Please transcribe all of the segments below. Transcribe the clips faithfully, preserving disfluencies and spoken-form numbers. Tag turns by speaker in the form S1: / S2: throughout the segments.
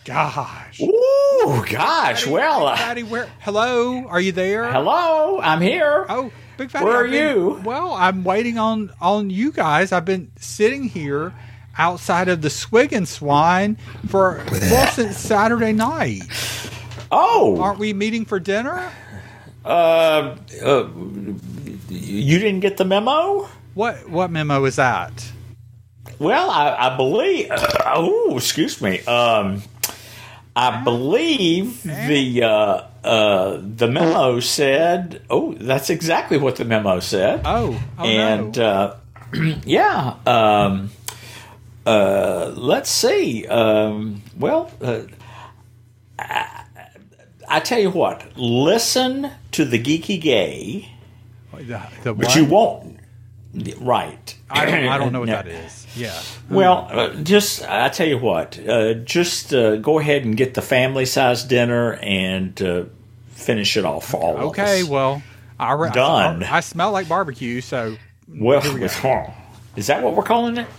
S1: Gosh.
S2: Ooh, gosh.
S1: Fatty,
S2: well,
S1: Big Fatty, where? Hello, are you there?
S2: Hello, I'm here.
S1: Oh, Big Fatty.
S2: Where
S1: I've
S2: are
S1: been,
S2: you?
S1: Well, I'm waiting on on you guys. I've been sitting here outside of the Swig and Swine for well since Saturday night.
S2: Oh,
S1: Aren't we meeting for dinner?
S2: uh, uh, you didn't get the memo?
S1: What what memo is that?
S2: Well, I, I believe. Uh, oh, excuse me. Um, I believe the uh, uh, the memo said. Oh, that's exactly what the memo said.
S1: Oh, oh
S2: and
S1: no.
S2: uh, yeah. Um, uh, let's see. Um, well, uh, I, I tell you what. Listen to the Geeky Gay,
S1: The, the
S2: but
S1: what?
S2: you won't. Right.
S1: I don't, I don't know what
S2: No.
S1: that is. Yeah.
S2: Well, uh, just I tell you what, uh, just uh, go ahead and get the family-sized dinner and uh, finish it off for all
S1: Okay.
S2: of us.
S1: Well, I re-
S2: Done.
S1: I, I smell like barbecue, so
S2: Well,
S1: here we go.
S2: is that what we're calling it?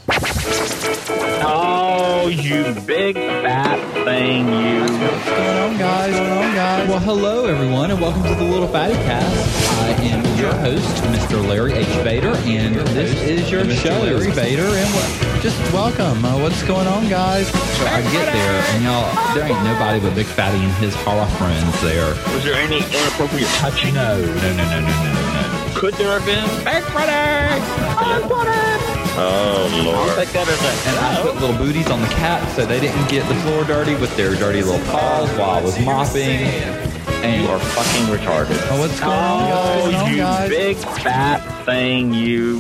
S3: Oh, you big fat thing, you.
S4: What's going on, guys? What's going on, guys? Well, hello, everyone, and welcome to the Little Fatty Cast. I am your host, Mister Larry H. Vader, and this is your show, Larry Vader, and what, just welcome. Uh, what's going on, guys? So I get there, and y'all, there ain't nobody but Big Fatty and his horror friends there.
S3: Was there any inappropriate touching?
S4: No, no, no, no, no, no, no.
S3: Could there have been? Big Friday! Big Friday! Oh, Lord. I'll take that as a
S4: And I put little booties on the cats so they didn't get the floor dirty with their dirty little paws while I was mopping. And
S3: You are fucking retarded.
S4: oh, what's going on, guys? What's going
S3: Oh,
S4: on,
S3: you
S4: guys?
S3: big fat thing, you.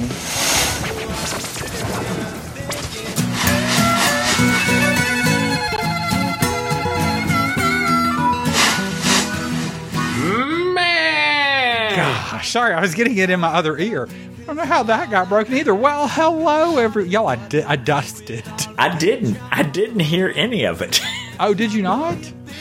S2: Man!
S1: Gosh, sorry, I was getting it in my other ear. I don't know how that got broken either. Well, hello, every y'all. I did. I dusted.
S2: I didn't. I didn't hear any of it.
S1: Oh, did you not?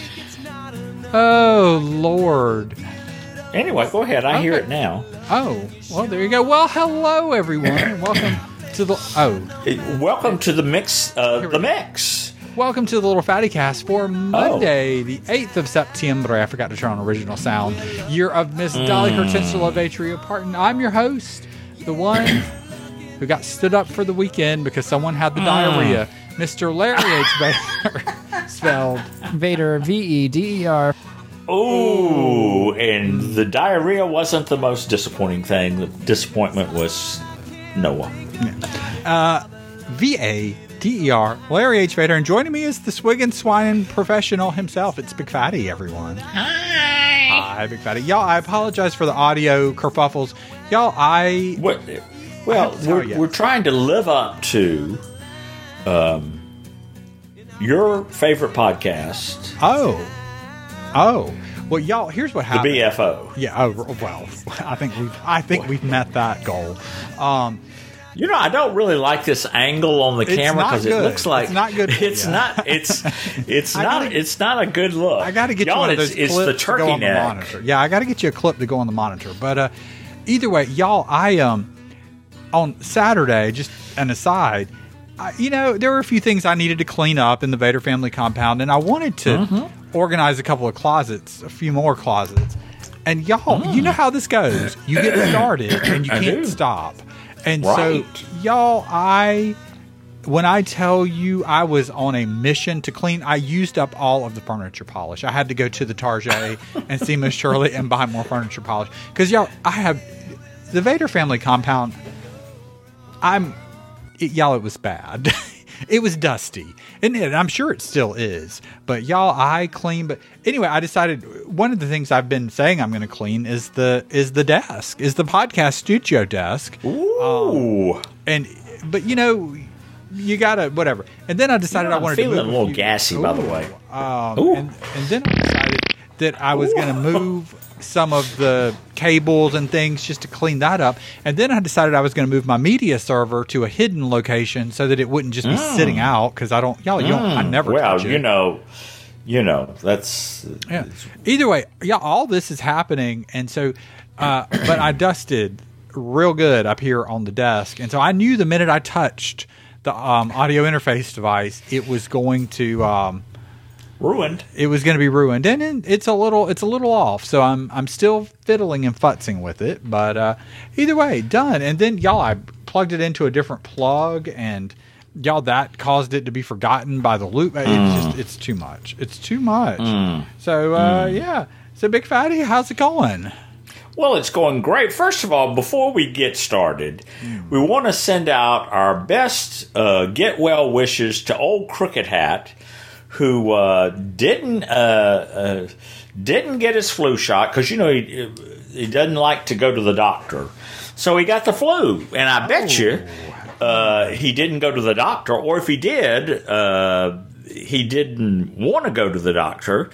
S1: Oh Lord.
S2: Anyway, go ahead. I hear
S1: Okay.
S2: it now.
S1: Oh, well, there you go. Well, hello, everyone, and welcome to the oh,
S2: Uh, Welcome to the mix. Uh,
S1: Here we
S2: the
S1: go.
S2: mix.
S1: welcome to the Little Fatty Cast for Monday, the eighth of September. I forgot to turn on original sound. Year of Miss Dolly Hortensia Lovatria Parton. I'm your host, the one who got stood up for the weekend because someone had the diarrhea, Mister Larry H. Bader, spelled.
S5: Vader, V E D E R.
S2: Ooh, and the diarrhea wasn't the most disappointing thing. The disappointment was Noah.
S1: V A D E R, Larry H. Vader, and joining me is the Swig and Swine professional himself. It's Big Fatty, everyone. Hi. Hi, Big Fatty. Y'all, I apologize for the audio kerfuffles. Y'all, I...
S2: What, well,
S1: to tell
S2: we're,
S1: you.
S2: we're trying to live up to um, your favorite podcast,
S1: Oh. Oh. Well, y'all, here's what
S2: the
S1: happened.
S2: B F O.
S1: Yeah, oh, well, I think we've, I think we've met that goal. Um,
S2: You know, I don't really like this angle on the
S1: It's
S2: camera
S1: not
S2: because it
S1: good.
S2: looks like
S1: It's not good for
S2: It's
S1: you.
S2: not. It's it's
S1: I
S2: not.
S1: gotta-
S2: it's not a good look.
S1: I got to get you
S2: Y'all,
S1: one of
S2: it's,
S1: those
S2: it's
S1: clips
S2: the
S1: to
S2: turkey
S1: go on the
S2: neck.
S1: monitor. Yeah, I got to get you a clip to go on the monitor. But uh, either way, y'all, I um on Saturday, just an aside, I, you know, there were a few things I needed to clean up in the Vader family compound, and I wanted to
S2: Mm-hmm.
S1: organize a couple of closets, a few more closets. And y'all, you know how this goes. You get started and you
S2: I
S1: can't
S2: do.
S1: stop. And
S2: Right.
S1: so, y'all, I when I tell you I was on a mission to clean, I used up all of the furniture polish. I had to go to the Target and see Miss Shirley and buy more furniture polish. Because, y'all, I have the Vader family compound. I'm, it, y'all, it was bad. It was dusty. And it, I'm sure it still is. But, y'all, I clean. But anyway, I decided one of the things I've been saying I'm going to clean is the is the desk, is the podcast studio desk.
S2: Ooh,
S1: And but you know, you gotta whatever. And then I decided
S2: You know,
S1: I
S2: I'm
S1: wanted
S2: feeling
S1: to move
S2: a little
S1: few-
S2: gassy, by the
S1: Ooh.
S2: way.
S1: Um,
S2: Ooh.
S1: and, and then I decided that I was going to move some of the cables and things just to clean that up. And then I decided I was going to move my media server to a hidden location so that it wouldn't just be sitting out because I don't, y'all, you don't, I never
S2: Mm. well,
S1: touch it.
S2: you know, you know that's
S1: Yeah. Either way, yeah, all this is happening, and so, uh, but I dusted real good up here on the desk, and so I knew the minute I touched the um, audio interface device, it was going to, um,
S2: ruined.
S1: It was going to be ruined, and it's a little it's a little off. So I'm I'm still fiddling and futzing with it, but uh, either way, done. And then y'all, I plugged it into a different plug, and y'all, that caused it to be forgotten by the loop. It's
S2: Mm.
S1: just it's too much. It's too much.
S2: Mm.
S1: So uh,
S2: Mm.
S1: yeah. So Big Fatty, how's it going?
S2: Well, it's going great. First of all, before we get started, mm. we want to send out our best uh, get well wishes to old Crooked Hat, who uh, didn't uh, uh, didn't get his flu shot because you know he he doesn't like to go to the doctor, so he got the flu, and I bet oh. you uh, he didn't go to the doctor, or if he did, uh, he didn't want to go to the doctor.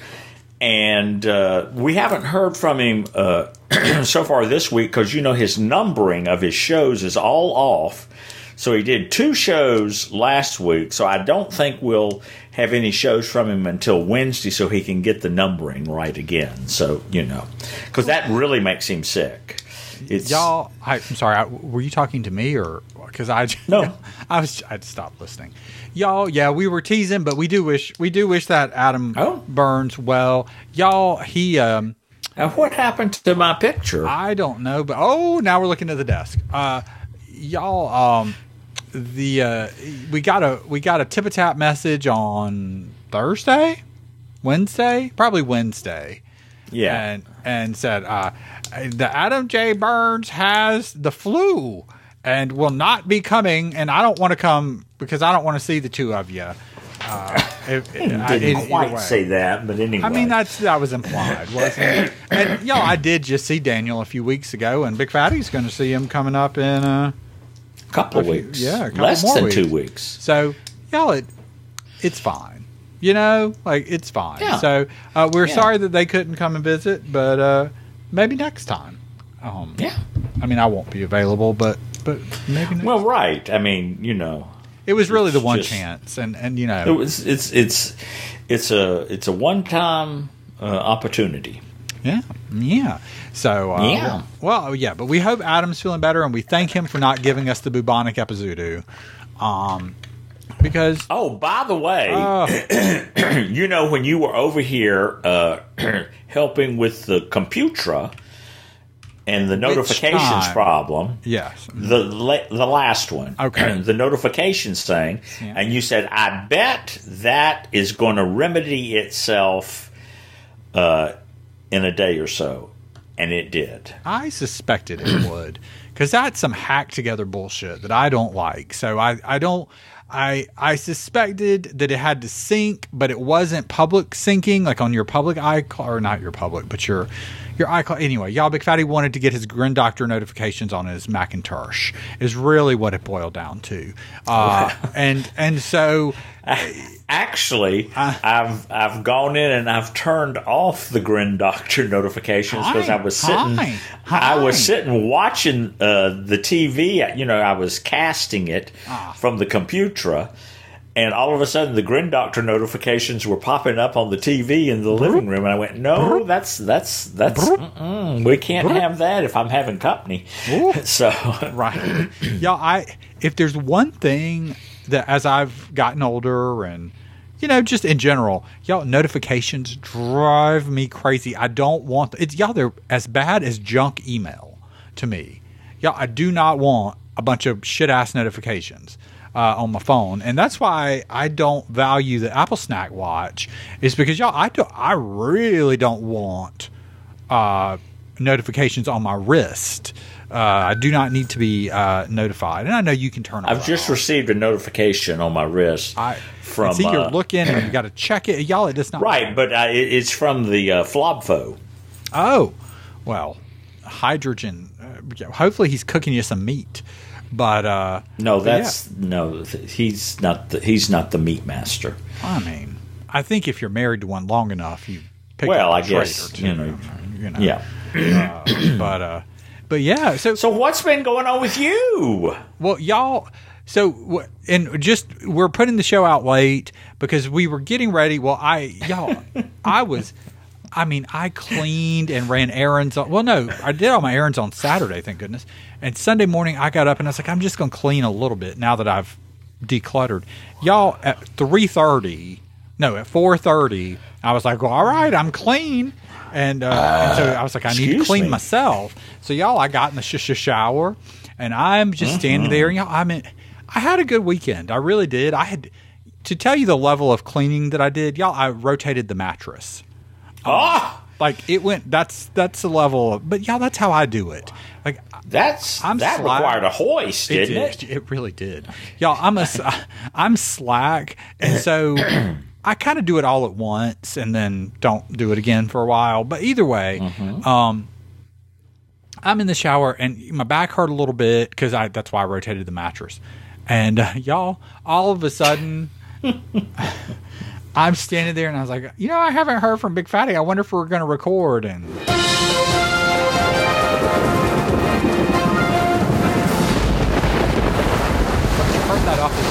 S2: And uh, we haven't heard from him uh, so far this week because, you know, his numbering of his shows is all off. So he did two shows last week. So I don't think we'll have any shows from him until Wednesday so he can get the numbering right again. So, you know, because that really makes him sick. It's,
S1: Y'all, I, I'm sorry, I, were you talking to me or because I
S2: no,
S1: I was I'd stopped listening. Y'all, yeah, we were teasing, but we do wish we do wish that Adam
S2: oh.
S1: Burns well. Y'all, he um,
S2: now what happened to my picture?
S1: I don't know, but oh, now we're looking at the desk. Uh, y'all, um, the uh, we got a we got a tip a tap message on Thursday, Wednesday, probably Wednesday.
S2: Yeah,
S1: and and said uh, the Adam J. Burns has the flu and will not be coming, and I don't want to come because I don't want to see the two of you. Uh, it,
S2: it,
S1: I
S2: didn't quite say that, but anyway.
S1: I mean, that's that was implied, wasn't it? And y'all, I did just see Daniel a few weeks ago, and Big Fatty's going to see him coming up in a
S2: couple
S1: a few,
S2: weeks.
S1: Yeah, a couple
S2: less
S1: more
S2: than
S1: weeks.
S2: two weeks.
S1: So y'all, it it's fine. You know, like it's fine.
S2: Yeah.
S1: So uh, we're
S2: yeah.
S1: sorry that they couldn't come and visit, but uh, maybe next time. Um,
S2: yeah.
S1: I mean, I won't be available, but but maybe next
S2: well,
S1: time.
S2: right. I mean, you know,
S1: it was really the one
S2: just,
S1: chance, and, and you know,
S2: it was it's it's it's a it's a one time uh, opportunity.
S1: Yeah, yeah. So uh,
S2: yeah.
S1: Well, well, yeah. But we hope Adam's feeling better, and we thank him for not giving us the bubonic epizootoo. Um. Because
S2: oh, by the way,
S1: uh,
S2: you know when you were over here uh, helping with the Computra and the notifications problem,
S1: yes,
S2: the the last one,
S1: okay,
S2: the notifications thing,
S1: yeah.
S2: and you said, "I bet that is going to remedy itself uh, in a day or so," and it did.
S1: I suspected it would because that's some hack together bullshit that I don't like. So I I don't. I I suspected that it had to sync, but it wasn't public syncing, like on your public iCloud, or not your public, but your your iCloud. Anyway, y'all, Big Fatty wanted to get his Grin Doctor notifications on his Macintosh. Is really what it boiled down to, uh, and and so.
S2: Actually, uh, I've I've gone in and I've turned off the Grin Doctor notifications because I was sitting
S1: hi, hi.
S2: I was sitting watching uh, the T V. You know, I was casting it
S1: ah.
S2: from the Computra, and all of a sudden the Grin Doctor notifications were popping up on the T V in the living room, and I went, "No, that's that's that's mm-mm, we can't have that if I'm having company." So
S1: right, y'all. I if there's one thing that as I've gotten older and, you know, just in general, y'all, notifications drive me crazy. I don't want it's y'all. They're as bad as junk email to me. Y'all, I do not want a bunch of shit ass notifications uh, on my phone, and that's why I don't value the Apple Snack Watch. Is because y'all, I do, I really don't want uh, notifications on my wrist. Uh, I do not need to be uh, notified, and I know you can turn.
S2: I've just
S1: off.
S2: received a notification on my wrist.
S1: I,
S2: from
S1: see, you're
S2: uh,
S1: looking, and you got to check it. Y'all, it does not
S2: right, but uh, it, it's from the uh, Flobfo.
S1: Oh, well, hydrogen. Uh, hopefully, he's cooking you some meat. But uh,
S2: no,
S1: but
S2: that's
S1: yeah.
S2: no. He's not. The, he's not the meat master.
S1: I mean, I think if you're married to one long enough, you pick
S2: well,
S1: up a
S2: I
S1: trade
S2: guess
S1: or two,
S2: you know,
S1: you know.
S2: Yeah,
S1: uh, but. Uh, But yeah, so
S2: so what's been going on with you?
S1: Well, y'all, so and just we're putting the show out late because we were getting ready. Well, I y'all, I was, I mean, I cleaned and ran errands. On, well, no, I did all my errands on Saturday, thank goodness. And Sunday morning, I got up and I was like, I'm just going to clean a little bit now that I've decluttered. Y'all, at three thirty, no, at four thirty, I was like, well, all right, I'm clean. And, uh, uh, and so I was like, I need to clean
S2: me.
S1: myself. So, y'all, I got in the sh- sh- shower, and I'm just mm-hmm. standing there. And, y'all, I mean, I had a good weekend. I really did. I had, to tell you the level of cleaning that I did, y'all, I rotated the mattress.
S2: Oh!
S1: Um, like, it went, that's that's the level of, but, y'all, that's how I do it. Like,
S2: That's
S1: I'm
S2: that
S1: slack.
S2: required a hoist,
S1: it
S2: didn't
S1: did.
S2: it?
S1: It really did. Y'all, I'm a, I'm slack, and so I kind of do it all at once and then don't do it again for a while. But either way, mm-hmm. um, I'm in the shower and my back hurt a little bit because I that's why I rotated the mattress. And uh, y'all, all of a sudden, I'm standing there and I was like, you know, I haven't heard from Big Fatty. I wonder if we're going to record. And turn that off.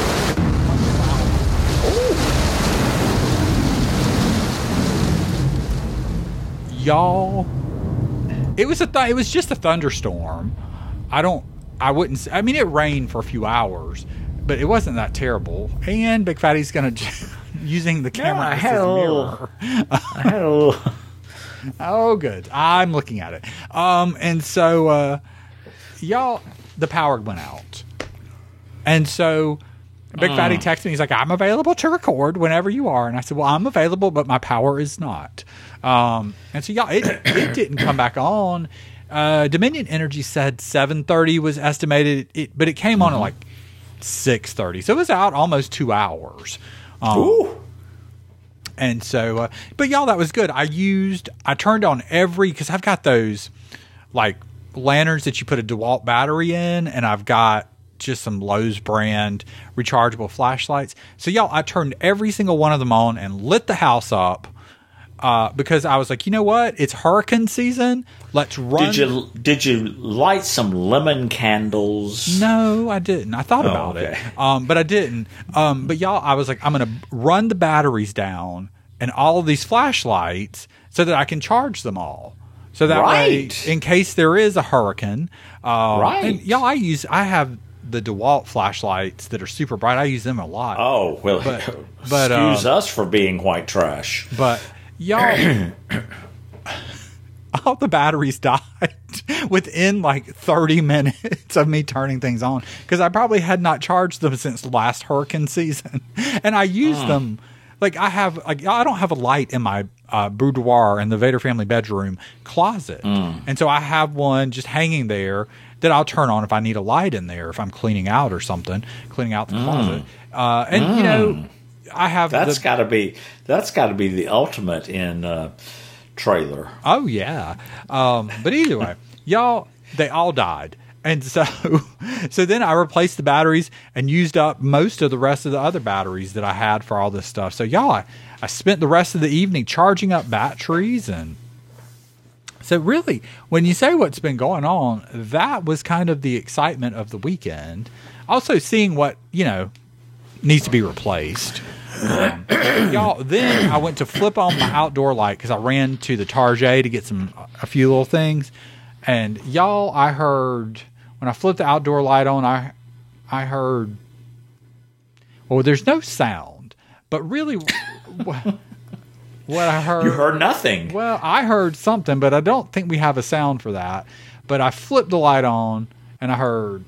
S1: Y'all, it was a th- it was just a thunderstorm. I don't I wouldn't say, I mean it rained for a few hours, but it wasn't that terrible. And Big Fatty's gonna using the camera
S2: yeah, I
S1: as
S2: had
S1: his
S2: a
S1: mirror.
S2: little, I had a little
S1: Oh good. I'm looking at it. Um and so uh y'all, the power went out. And so Big Fatty texted me. He's like, I'm available to record whenever you are. And I said, well, I'm available, but my power is not. Um, and so, yeah, it, it didn't come back on. Uh, Dominion Energy said seven thirty was estimated, it, but it came mm-hmm. on at like six thirty. So it was out almost two hours. Um,
S2: Ooh.
S1: And so, uh, but y'all, that was good. I used, I turned on every, because I've got those like lanterns that you put a DeWalt battery in, and I've got just some Lowe's brand rechargeable flashlights. So y'all, I turned every single one of them on and lit the house up uh, because I was like, you know what? It's hurricane season. Let's run.
S2: Did you did you light some lemon candles?
S1: No, I didn't. I thought
S2: oh,
S1: about
S2: okay.
S1: it, um, but I didn't. Um, but y'all, I was like, I'm going to run the batteries down and all of these flashlights so that I can charge them all. So that
S2: right.
S1: way, in case there is a hurricane, uh,
S2: right?
S1: And y'all, I use I have the DeWalt flashlights that are super bright. I use them a lot.
S2: Oh, well,
S1: but,
S2: but excuse
S1: uh,
S2: us for being white trash.
S1: But y'all, all the batteries died within like thirty minutes of me turning things on because I probably had not charged them since last hurricane season. And I use mm. them. Like I have, like I don't have a light in my uh, boudoir in the Vader family bedroom closet, mm. and so I have one just hanging there that I'll turn on if I need a light in there if I'm cleaning out or something, cleaning out the mm. closet. Uh, and mm. you know, I have
S2: that's
S1: the,
S2: got to be that's got to be the ultimate in uh, trailer.
S1: Oh yeah, um, but either way, y'all, they all died. And so, so then I replaced the batteries and used up most of the rest of the other batteries that I had for all this stuff. So y'all, I, I spent the rest of the evening charging up batteries. And so really, when you say what's been going on, that was kind of the excitement of the weekend. Also seeing what, you know, needs to be replaced. Um, y'all, then I went to flip on my outdoor light because I ran to the Target to get some, a few little things. And y'all, I heard... When I flipped the outdoor light on, I I heard, well, there's no sound, but really what, what I heard...
S2: You heard nothing.
S1: Well, I heard something, but I don't think we have a sound for that. But I flipped the light on, and I heard,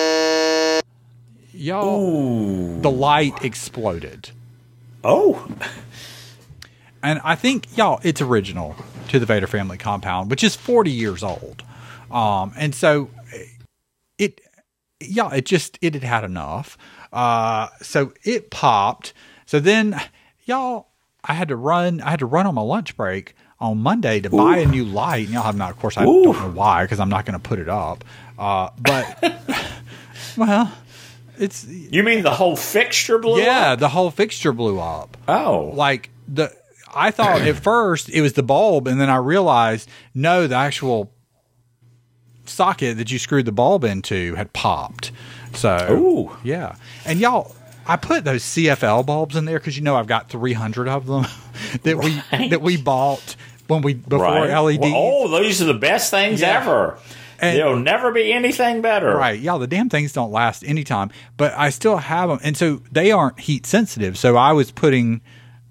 S1: y'all,
S2: Ooh.
S1: The light exploded.
S2: Oh.
S1: And I think, y'all, it's original to the Vader family compound, which is forty years old. Um, and so... It, yeah, it just, it had had enough. Uh, so it popped. So then, y'all, I had to run, I had to run on my lunch break on Monday to Ooh. buy a new light. And y'all have not, of course, I Ooh. don't know why, because I'm not going to put it up. Uh, but, well, it's.
S2: You mean the whole fixture blew
S1: yeah,
S2: up?
S1: Yeah, the whole fixture blew up.
S2: Oh.
S1: Like, the, I thought at first it was the bulb, and then I realized, no, the actual socket that you screwed the bulb into had popped. So,
S2: Ooh.
S1: yeah. And y'all, I put those C F L bulbs in there because you know I've got three hundred of them that
S2: right.
S1: we that we bought when we before
S2: right.
S1: L E Ds.
S2: Well, oh, those are the best things yeah. ever. And there'll never be anything better.
S1: Right. Yeah, the damn things don't last anytime, but I still have them. And so they aren't heat sensitive. So I was putting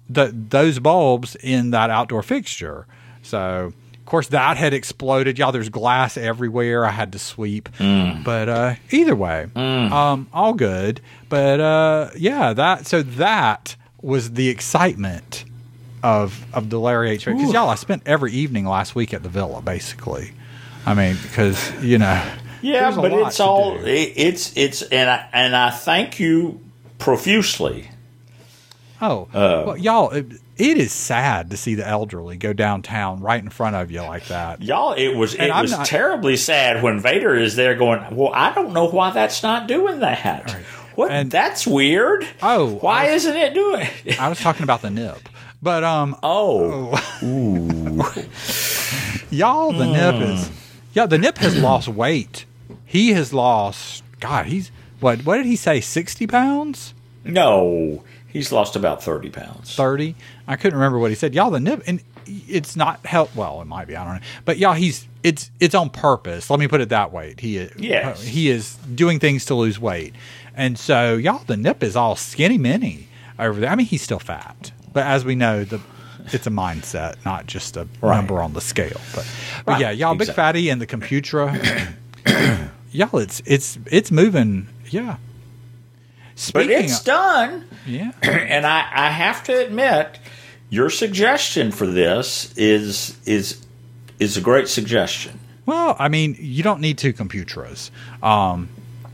S1: the those bulbs in that outdoor fixture. So, of course, that had exploded. Y'all, there's glass everywhere. I had to sweep. Mm. But uh, either way, mm. um, all good. But uh, yeah, that so that was the excitement of of the Larry H. Because y'all, I spent every evening last week at the villa, basically. I mean, because you know,
S2: yeah, but it's all do. it's it's and I and I thank you profusely.
S1: Oh, uh, well, y'all, it, it is sad to see the elderly go downtown right in front of you like that.
S2: Y'all, it was and it I'm was not, terribly sad when Vader is there going, well, I don't know why that's not doing that. Right. What? And, that's weird.
S1: Oh,
S2: why
S1: was,
S2: isn't it doing it?
S1: I was talking about the nip. But, um.
S2: Oh.
S1: oh. Ooh. Y'all, the mm. nip is. Yeah, the nip has lost weight. He has lost. God, he's. What, what did he say? sixty pounds?
S2: No. He's lost about thirty pounds.
S1: thirty? I couldn't remember what he said. Y'all, the nip, and it's not help. Well, it might be. I don't know. But y'all, he's it's it's on purpose. Let me put it that way. He is,
S2: yes.
S1: he is doing things to lose weight, and so y'all, the nip is all skinny mini over there. I mean, he's still fat, but as we know, the it's a mindset, not just a right. number on the scale. But, but right. yeah, y'all, exactly. Big Fatty and the Computra, y'all, it's it's it's moving. Yeah.
S2: Speaking but it's
S1: of,
S2: done.
S1: Yeah.
S2: And I, I have to admit, your suggestion for this is is is a great suggestion.
S1: Well, I mean, you don't need two Computras. Um,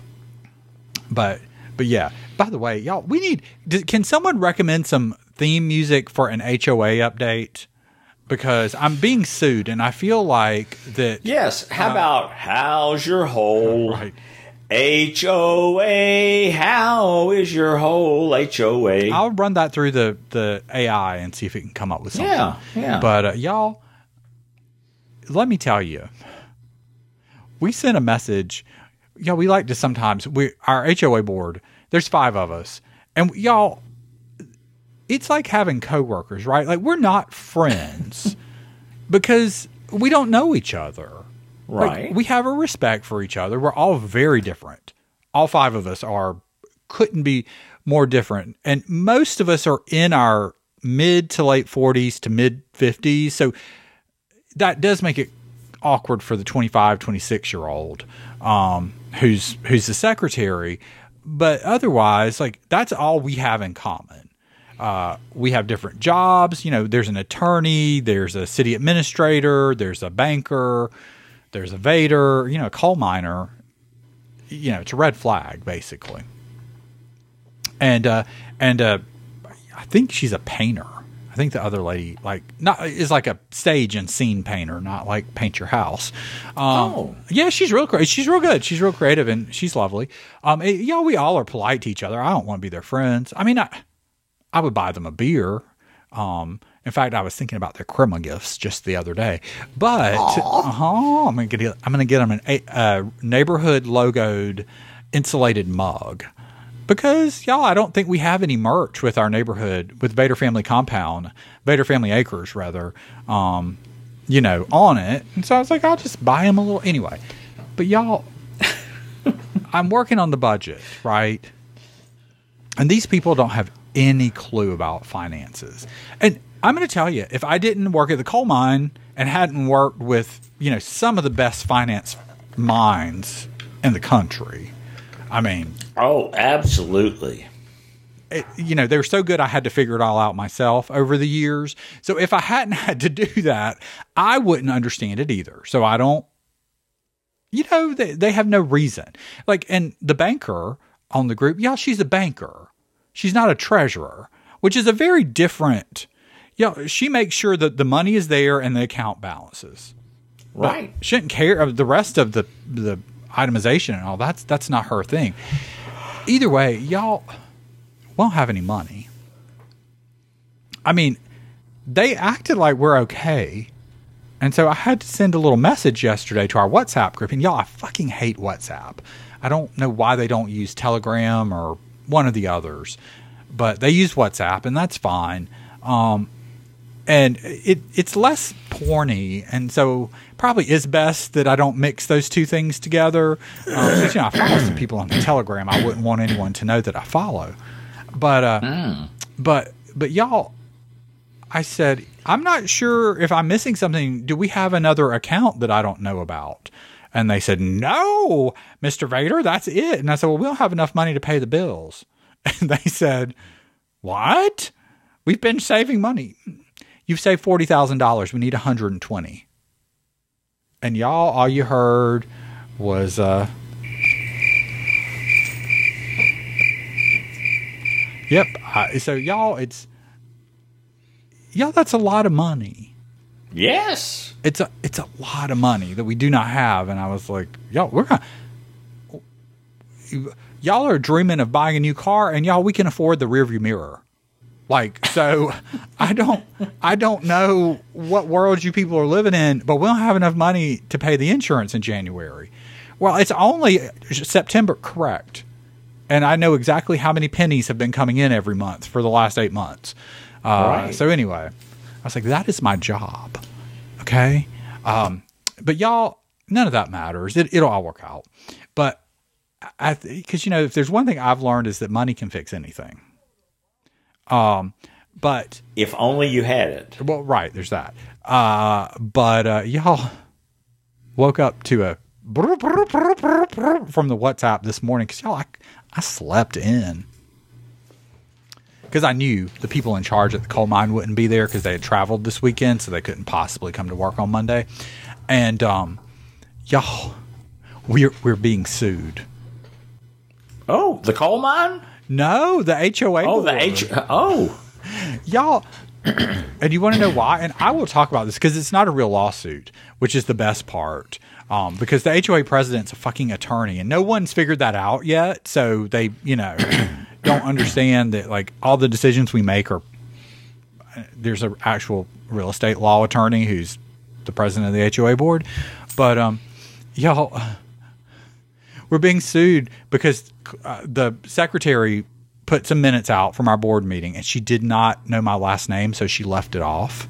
S1: but but yeah. By the way, y'all, we need can someone recommend some theme music for an H O A update? Because I'm being sued and I feel like that.
S2: Yes. How uh, about How's Your Hole?
S1: Right.
S2: H O A, how is your whole H O A?
S1: I'll run that through the, the A I and see if it can come up with something.
S2: Yeah, yeah.
S1: But uh, y'all, let me tell you, we sent a message. Y'all, we like to sometimes, we our H O A board, there's five of us. And y'all, it's like having coworkers, right? Like, we're not friends because we don't know each other.
S2: Right.
S1: Like, we have a respect for each other. We're all very different. All five of us are, couldn't be more different. And most of us are in our mid to late forties to mid fifties. So that does make it awkward for the twenty-five, twenty-six year old um, who's, who's the secretary. But otherwise, like, that's all we have in common. Uh, we have different jobs. You know, there's an attorney, there's a city administrator, there's a banker, there's a Vader, you know, a coal miner. You know, it's a red flag, basically. And uh, and uh, I think she's a painter. I think the other lady, like, not is like a stage and scene painter, not like paint your house. Um,
S2: oh,
S1: yeah, she's real great. She's real good. She's real creative and she's lovely. Um, it, yeah, we all are polite to each other. I don't want to be their friends. I mean, I, I would buy them a beer. Um, In fact, I was thinking about their Christmas gifts just the other day. But uh-huh, I'm gonna get I'm gonna get them an a uh, neighborhood logoed insulated mug because y'all, I don't think we have any merch with our neighborhood with Vader Family Compound, Vader Family Acres rather, um, you know, on it. And so I was like, I'll just buy them a little anyway. But y'all, I'm working on the budget, right? And these people don't have any clue about finances. And I'm going to tell you, if I didn't work at the coal mine and hadn't worked with, you know, some of the best finance minds in the country, I mean.
S2: Oh, absolutely.
S1: It, you know, they were so good I had to figure it all out myself over the years. So if I hadn't had to do that, I wouldn't understand it either. So I don't, you know, they, they have no reason. Like, and the banker on the group, yeah, she's a banker. She's not a treasurer, which is a very different. Yeah, she makes sure that the money is there and the account balances.
S2: Right.
S1: But she didn't care of the rest of the the itemization and all. That's that's not her thing. Either way, y'all won't have any money. I mean, they acted like we're okay. And so I had to send a little message yesterday to our WhatsApp group. And y'all, I fucking hate WhatsApp. I don't know why they don't use Telegram or one of the others. But they use WhatsApp, and that's fine. Um, and it it's less porny, and so probably is best that I don't mix those two things together. Um, because, you know, I follow some people on Telegram. I wouldn't want anyone to know that I follow. But uh, mm. but but y'all, I said, I'm not sure if I'm missing something. Do we have another account that I don't know about? And they said, no, Mister Vader, that's it. And I said, well, we don't have enough money to pay the bills. And they said, what? We've been saving money. You've saved forty thousand dollars. We need one hundred twenty. And y'all, all you heard was, uh, yep. I, so y'all, it's, y'all, that's a lot of money.
S2: Yes.
S1: It's a, it's a lot of money that we do not have. And I was like, y'all, we're going to, y'all are dreaming of buying a new car, and y'all, we can afford the rearview mirror. Like, so I don't, I don't know what world you people are living in, but we don't have enough money to pay the insurance in January. Well, it's only September, correct. And I know exactly how many pennies have been coming in every month for the last eight months. Uh,
S2: right.
S1: So anyway, I was like, that is my job. Okay. Um, but y'all, none of that matters. It, it'll all work out. But I, cause you know, if there's one thing I've learned is that money can fix anything. Um, but
S2: if only you had it.
S1: Well, right. There's that. Uh, but, uh, y'all woke up to a from the WhatsApp this morning. Cause y'all, I, I slept in because I knew the people in charge at the coal mine wouldn't be there because they had traveled this weekend. So they couldn't possibly come to work on Monday. And, um, y'all, we're, we're being sued.
S2: Oh, the coal mine?
S1: No, the H O A.
S2: Oh,
S1: board.
S2: the H. Oh,
S1: y'all. And you want to know why? And I will talk about this because it's not a real lawsuit, which is the best part. Um, because the H O A president's a fucking attorney, and no one's figured that out yet. So they, you know, don't understand that like all the decisions we make are. There's an actual real estate law attorney who's the president of the H O A board, but um, y'all. We're being sued because uh, the secretary put some minutes out from our board meeting, and she did not know my last name, so she left it off.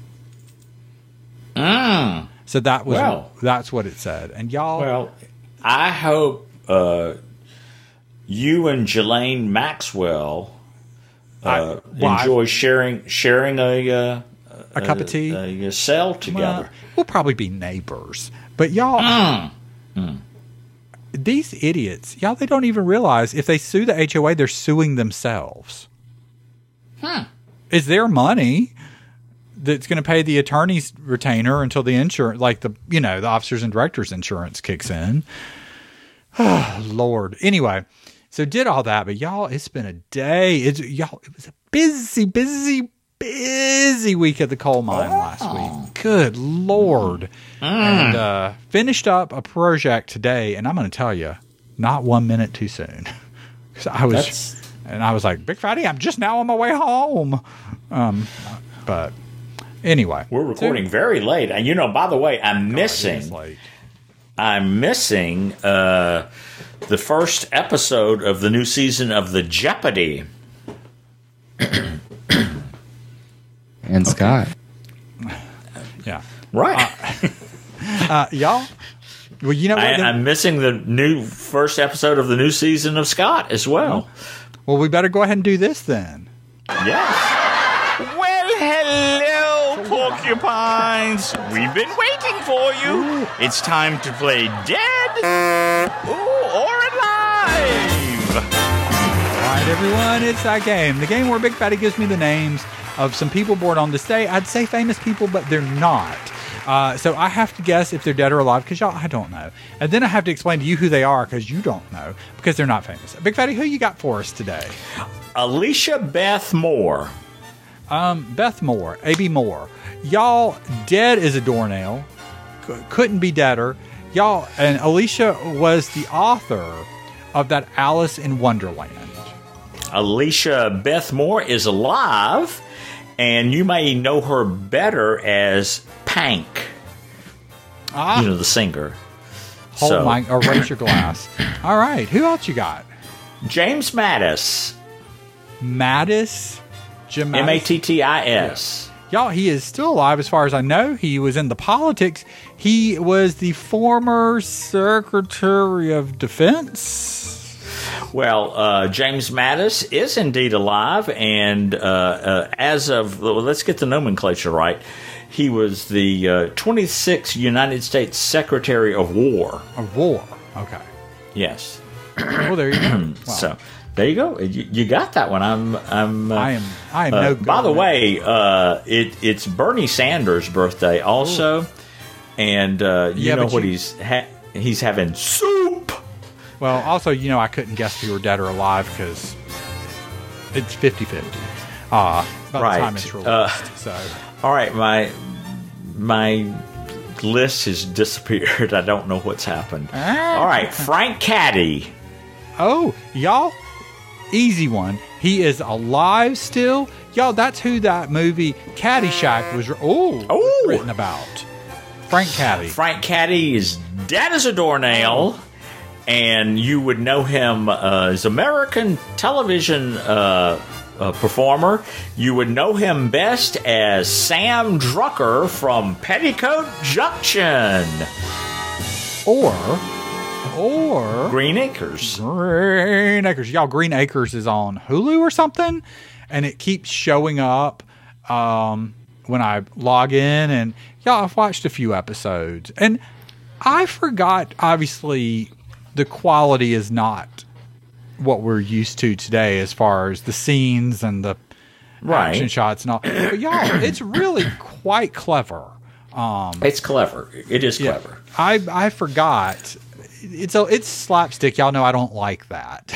S2: Mm.
S1: So that was
S2: well,
S1: that's what it said. And y'all,
S2: well, I hope uh, you and Jelaine Maxwell uh,
S1: I, well,
S2: enjoy
S1: I,
S2: sharing sharing a uh,
S1: a cup of tea,
S2: a, a cell together.
S1: Well, we'll probably be neighbors, but y'all.
S2: Mm. Mm.
S1: These idiots, y'all, they don't even realize if they sue the H O A, they're suing themselves.
S2: Hmm.
S1: It's their money that's going to pay the attorney's retainer until the insurance, like the, you know, the officers and directors insurance kicks in. Oh, Lord. Anyway, so did all that, but y'all, it's been a day. It's, y'all, it was a busy, busy, busy week at the coal mine oh. last week. Good Lord. Mm. And uh, finished up a project today, and I'm going to tell you, not one minute too soon. Because I was, That's... and I was like, Big Fatty, I'm just now on my way home. Um, but anyway,
S2: we're recording so, very late, and you know, by the way, I'm God, missing. I'm missing uh, the first episode of the new season of the Jeopardy.
S6: And Scott.
S1: Yeah.
S2: Right.
S1: Uh, uh, y'all, well, you know what?
S2: I, I'm missing the new first episode of the new season of Scott as well.
S1: Well, we better go ahead and do this then.
S2: Yes.
S3: Well, hello, porcupines. We've been waiting for you. It's time to play dead Ooh, or alive.
S1: All right, everyone, it's that game. The game where Big Fatty gives me the names of some people born on this day. I'd say famous people, but they're not. Uh, so I have to guess if they're dead or alive because y'all, I don't know. And then I have to explain to you who they are because you don't know because they're not famous. Big Fatty, who you got for us today?
S2: Alicia Beth Moore.
S1: Um, Beth Moore, A B Moore. Y'all, dead as a doornail. C- couldn't be deader. Y'all, and Alicia was the author of that Alice in Wonderland.
S2: Alicia Beth Moore is alive, and you may know her better as Pank. Ah. You know, the singer.
S1: Hold
S2: so.
S1: my, or raise your glass. All right, who else you got?
S2: James Mattis.
S1: Mattis? Jim
S2: M A T T I S.
S1: Y'all, he is still alive as far as I know. He was in the politics. He was the former Secretary of Defense.
S2: Well, uh, James Mattis is indeed alive, and uh, uh, as of, well, let's get the nomenclature right, he was the uh, twenty-sixth United States Secretary of War.
S1: Of war. Okay.
S2: Yes.
S1: Well, there you go. Wow.
S2: So there you go. You, you got that one. I'm. I'm. Uh,
S1: I am. I am
S2: uh,
S1: no good.
S2: By the way, uh, it it's Bernie Sanders' birthday also,
S1: Ooh.
S2: and uh, you
S1: Yeah,
S2: know
S1: but
S2: what
S1: you-
S2: he's ha- he's having soup.
S1: Well, also, you know, I couldn't guess if you were dead or alive because it's fifty-fifty. Uh, by
S2: Right.
S1: the time it's released.
S2: Uh,
S1: so,
S2: All right, my my list has disappeared. I don't know what's happened.
S1: Ah.
S2: All right, Frank Caddy.
S1: oh, y'all, easy one. He is alive still. Y'all, that's who that movie Caddyshack was, oh, was
S2: Oh.
S1: written about. Frank Caddy.
S2: Frank Caddy is dead as a doornail, and you would know him uh, as American television uh, uh, performer. You would know him best as Sam Drucker from Petticoat Junction.
S1: Or, or
S2: Green Acres.
S1: Green Acres. Y'all, Green Acres is on Hulu or something, and it keeps showing up um, when I log in. And y'all, I've watched a few episodes, and I forgot. Obviously, the quality is not what we're used to today, as far as the scenes and the
S2: Right.
S1: action shots and all. But y'all, it's really quite clever. Um,
S2: It's clever. It is
S1: yeah,
S2: clever.
S1: I I forgot. It's a it's slapstick. Y'all know I don't like that.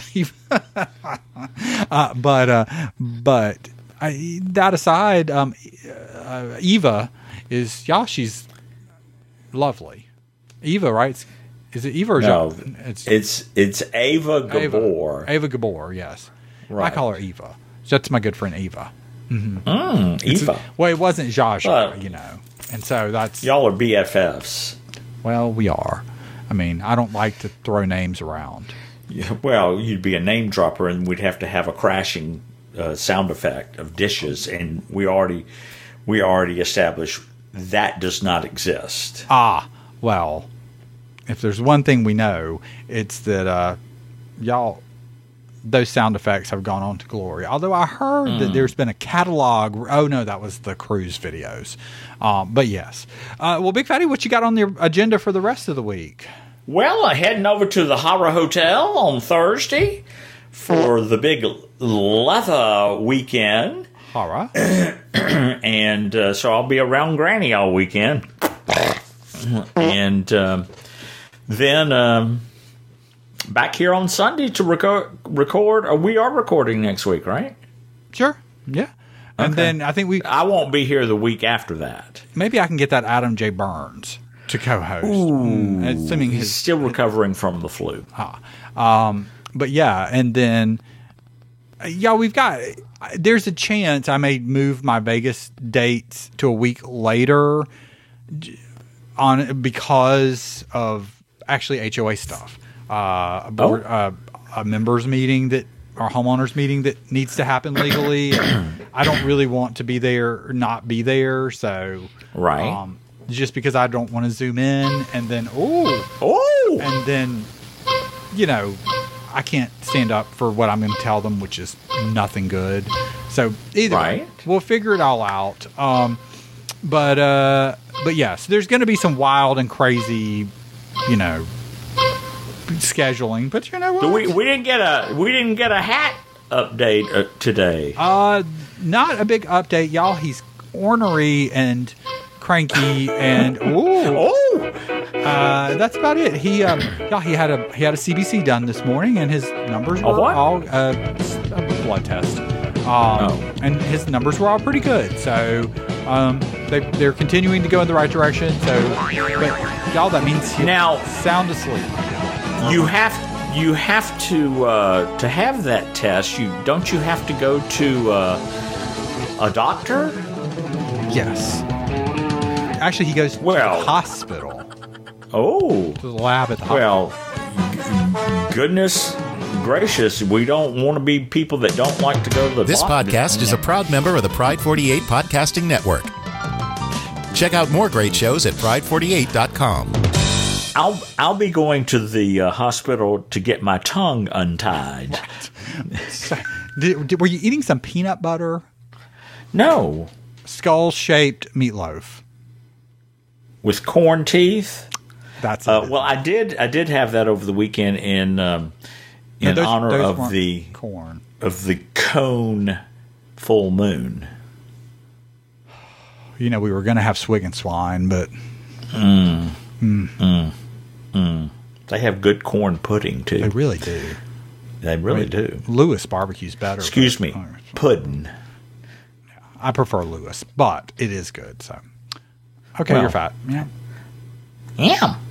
S1: uh, but uh, but I, that aside, um, uh, Eva is y'all. She's lovely. Eva, right? Is it Eva or
S2: No,
S1: Jo- it's
S2: it's it's Ava Gabor.
S1: Ava, Ava Gabor. Yes, I
S2: Right.
S1: call her Eva. That's my good friend Eva.
S2: Mm, Eva.
S1: Well, it wasn't Zsa Zsa,
S2: Well,
S1: you know, and so that's
S2: Y'all are B F Fs.
S1: well, we are. I mean, I don't like to throw names around.
S2: Yeah, well, you'd be a name dropper, and we'd have to have a crashing uh, sound effect of dishes, and we already we already established that does not exist.
S1: Ah, well, if there's one thing we know, it's that uh, y'all, those sound effects have gone on to glory. Although I heard
S2: Mm.
S1: that there's been a catalog. Oh no, that was the cruise videos. Um, but yes, uh, well, Big Fatty, what you got on your agenda for the rest of the week?
S2: Well, uh, heading over to the Horror Hotel on Thursday for the big leather weekend,
S1: Horror.
S2: and uh, so I'll be around Granny all weekend, and um, then. Um, Back here on Sunday to record. Record. Uh, we are recording next week, right?
S1: Sure. Yeah. And
S2: Okay.
S1: then I think we
S2: I won't be here the week after that.
S1: maybe I can get that Adam J. Burns to co-host. Mm, assuming
S2: He's
S1: his
S2: still recovering from the flu.
S1: Um, but yeah, and then yeah, we've got. There's a chance I may move my Vegas dates to a week later, on because of actually H O A stuff. Uh, a board,
S2: Oh.
S1: uh, a members meeting that our homeowners meeting that needs to happen legally. And I don't really want to be there or not be there, so
S2: Right.
S1: Um, just because I don't want to zoom in and then oh.
S2: Oh,
S1: And then, you know, I can't stand up for what I'm going to tell them, which is nothing good. So either way,
S2: Right.
S1: we'll figure it all out. Um, but uh, but yes, there's going to be some wild and crazy, you know, scheduling. But you know what?
S2: we we didn't get a we didn't get a hat update uh, today.
S1: Uh, not a big update, y'all. He's ornery and cranky, and ooh,
S2: oh,
S1: Uh, that's about it. He, um, yeah, he had a he had a C B C done this morning, and his numbers were
S2: what?
S1: all uh, a blood test. Um,
S2: Oh.
S1: and his numbers were all pretty good. So, um, they they're continuing to go in the right direction. So, but y'all, that means he's
S2: Now-
S1: sound asleep.
S2: you have you have to uh, to have that test. You don't you have to go to uh, a doctor?
S1: Yes. Actually, he goes to
S2: Well-
S1: the hospital,
S2: Oh,
S1: to the lab at the hospital.
S2: well, goodness gracious, we don't want to be people that don't like to go to the
S7: This
S2: doc-
S7: podcast is a proud member of the Pride forty-eight Podcasting Network. Check out more great shows at pride forty-eight dot com.
S2: I'll I'll be going to the uh, hospital to get my tongue untied.
S1: So, did, did, were you eating some peanut butter?
S2: No,
S1: skull-shaped meatloaf
S2: with corn teeth.
S1: That's
S2: uh,
S1: it.
S2: Well, I did I did have that over the weekend in um, in
S1: no, those,
S2: honor
S1: those
S2: of the
S1: corn
S2: of the cone full moon.
S1: You know, we were going to have swig and swine, but
S2: mm.
S1: Mm.
S2: Mm. Mm. They have good corn pudding too.
S1: They really do.
S2: They really
S1: I mean,
S2: do.
S1: Lewis barbecue's better.
S2: Excuse
S1: but,
S2: me, pudding.
S1: I prefer Lewis, but it is good. So, okay,
S2: well,
S1: you're fat. Yeah.
S2: Yeah.